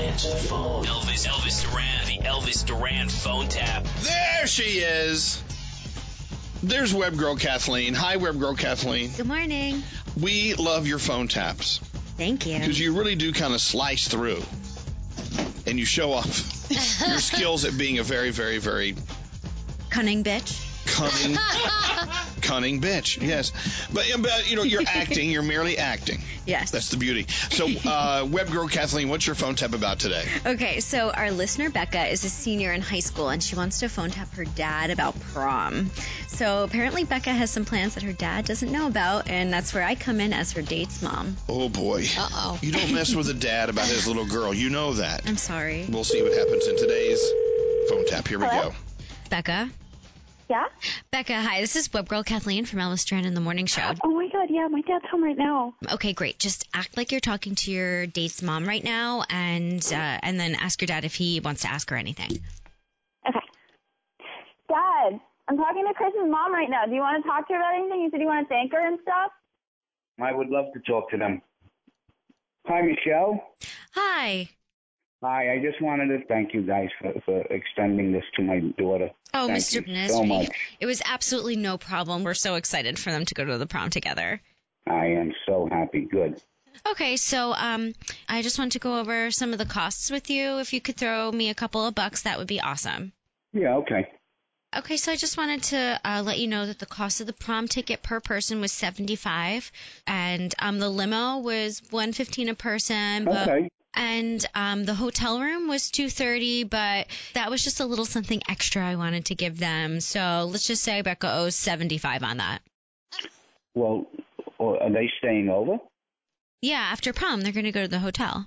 answer the phone. Elvis Duran, the Elvis Duran phone tap. There she is. There's Web Girl Kathleen. Hi, Web Girl Kathleen. Good morning. We love your phone taps Thank you. because you really do kind of slice through, and you show off your skills at being a very, very, very Cunning bitch. cunning bitch. Yes, but you know, you're acting. You're merely acting. Yes. That's the beauty. So, Web Girl Kathleen, what's your phone tap about today? Okay, so our listener Becca is a senior in high school, and she wants to phone tap her dad about prom. So apparently Becca has some plans that her dad doesn't know about, and that's where I come in as her date's mom. Oh boy. Uh-oh. You don't mess with a dad about his little girl. You know that. I'm sorry. We'll see what happens in today's phone tap. Here we go. Becca? Yeah? Becca, hi. This is Web Girl Kathleen from Elvis Duran in the Morning Show. Oh my god, yeah, my dad's home right now. Okay, great. Just act like you're talking to your date's mom right now, and then ask your dad if he wants to ask her anything. Okay. Dad, I'm talking to Chris's mom right now. Do you want to talk to her about anything? You said you want to thank her and stuff? I would love to talk to them. Hi, Michelle. Hi. Hi, I just wanted to thank you guys for extending this to my daughter. Oh, Thank Mr. you so much. It was absolutely no problem. We're so excited for them to go to the prom together. I am so happy. Good. Okay, so I just wanted to go over some of the costs with you. If you could throw me a couple of bucks, that would be awesome. Yeah, okay. Okay, so I just wanted to let you know that the cost of the prom ticket per person was $75, and the limo was $115 a person. But, Okay. And the hotel room was $230, but that was just a little something extra I wanted to give them. So let's just say Becca owes $75 on that. Well, are they staying over? Yeah, after prom, they're going to go to the hotel.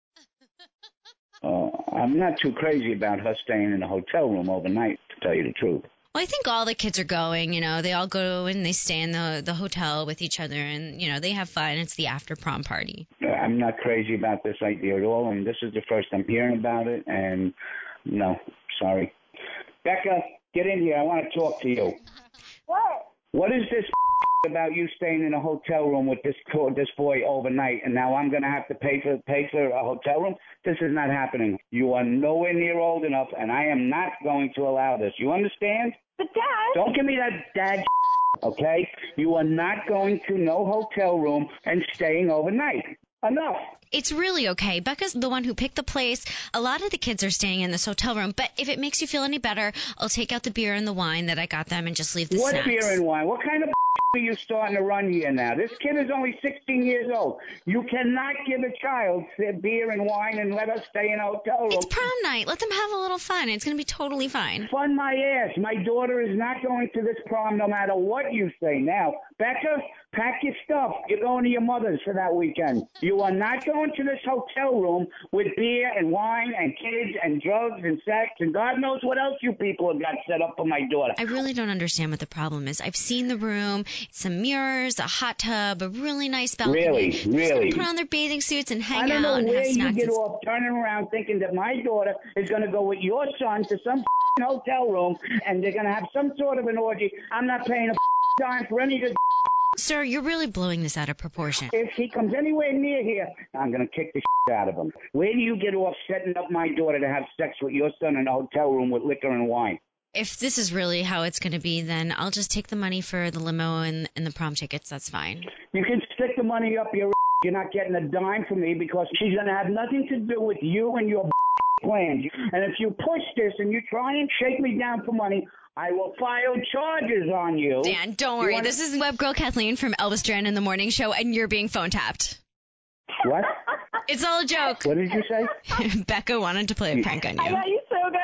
I'm not too crazy about her staying in a hotel room overnight, to tell you the truth. Well, I think all the kids are going, you know, they all go and they stay in the hotel with each other and, you know, they have fun. It's the after prom party. I'm not crazy about this idea at all, and this is the first I'm hearing about it, and no, sorry. Becca, get in here. I want to talk to you. What? What is this about you staying in a hotel room with this boy overnight, and now I'm going to have to pay for a hotel room? This is not happening. You are nowhere near old enough, and I am not going to allow this. You understand? But Dad... Don't give me that dad okay? You are not going to no hotel room and staying overnight. Enough. It's really okay. Becca's the one who picked the place. A lot of the kids are staying in this hotel room, but if it makes you feel any better, I'll take out the beer and the wine that I got them and just leave the What snacks. beer and wine? What kind of are you starting to run here now? This kid is only 16 years old. You cannot give a child beer and wine and let us stay in a hotel room. It's prom night. Let them have a little fun. It's going to be totally fine. Fun my ass. My daughter is not going to this prom no matter what you say. Now, Becca, pack your stuff. You're going to your mother's for that weekend. You are not going to this hotel room with beer and wine and kids and drugs and sex and God knows what else you people have got set up for my daughter. I really don't understand what the problem is. I've seen the room, some mirrors, a hot tub, a really nice balcony. Really? Put on their bathing suits and hang out. I don't know and where have you snacks. get off turning around thinking that my daughter is going to go with your son to some hotel room and they're going to have some sort of an orgy. I'm not paying a dime for any of this. Sir, you're really blowing this out of proportion. If he comes anywhere near here, I'm going to kick the out of him. Where do you get off setting up my daughter to have sex with your son in a hotel room with liquor and wine? If this is really how it's going to be, then I'll just take the money for the limo and the prom tickets. That's fine. You can stick the money up your You're not getting a dime from me because she's going to have nothing to do with you and your plans. And if you push this and you try and shake me down for money, I will file charges on you. Dan, don't worry. This is Web Girl Kathleen from Elvis Duran in the Morning Show, and you're being phone tapped. What? It's all a joke. What did you say? Becca wanted to play a prank on you. I got you so good.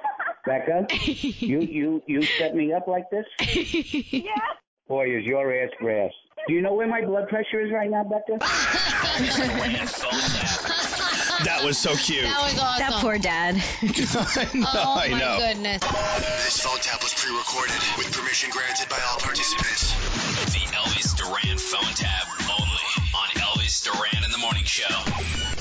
Becca, you set me up like this? Yeah. Boy, is your ass grass. Do you know where my blood pressure is right now, Becca? That was so cute. That was awesome. That poor dad. I know. My goodness. This phone tap was pre-recorded with permission granted by all participants. The Elvis Duran phone tap only on Elvis Duran in the Morning Show.